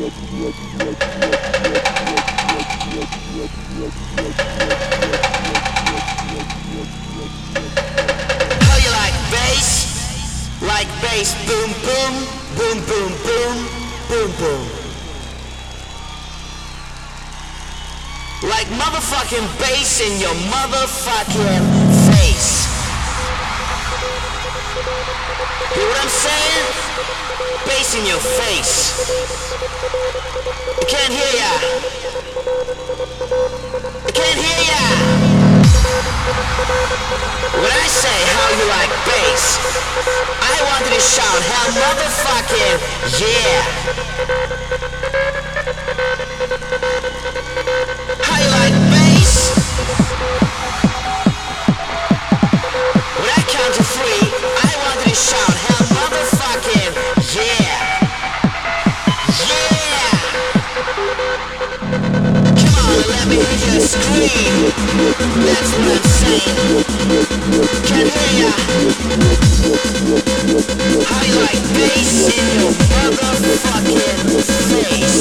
How you like bass? Like bass, boom boom, boom boom boom, boom boom. Like motherfucking bass in your motherfucking face. Hear what I'm saying? Bass in your face. I can't hear ya. I can't hear ya. When I say how you like bass, I wanted to shout hell motherfucking yeah. How you like bass? When I count to three, I wanted to shout hell motherfucking yeah. Yeah. Come on and let me hear you scream. That's what I'm saying. Can't hear ya. How you like bass in your motherfucking face?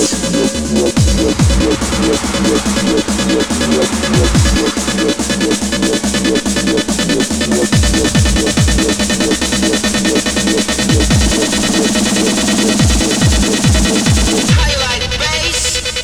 How you like bass?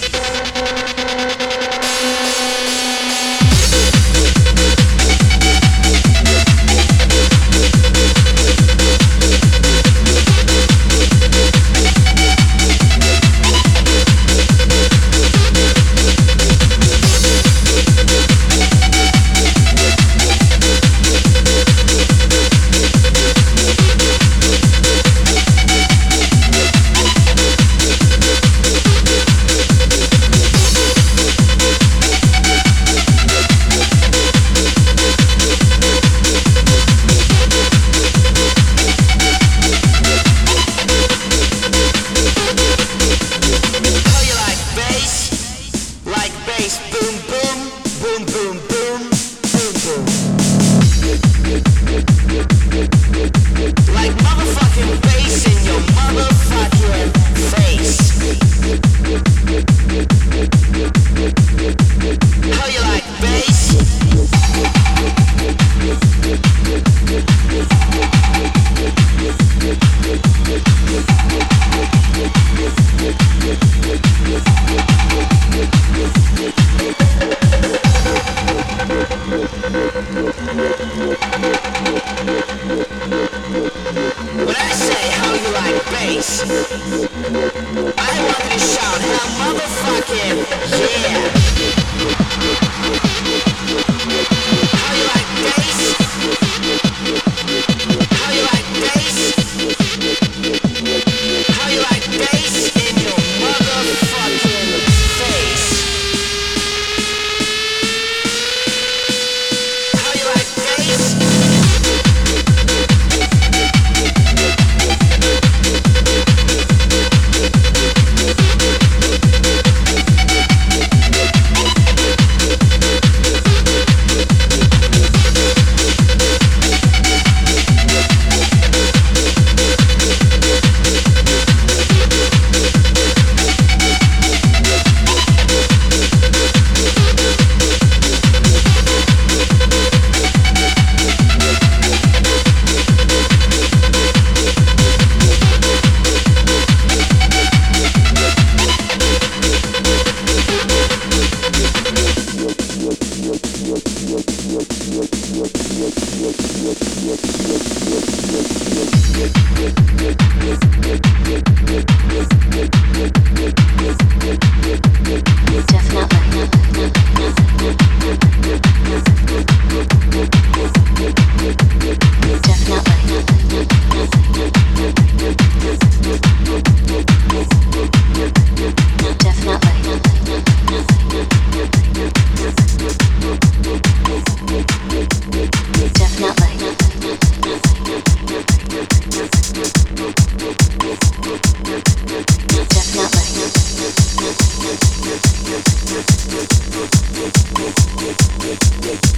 When I say how you like bass, I want you to shout hell motherfucking yeah. How you like bass? How you like bass? How you like bass in your motherfucking face? How you like bass? Definitely.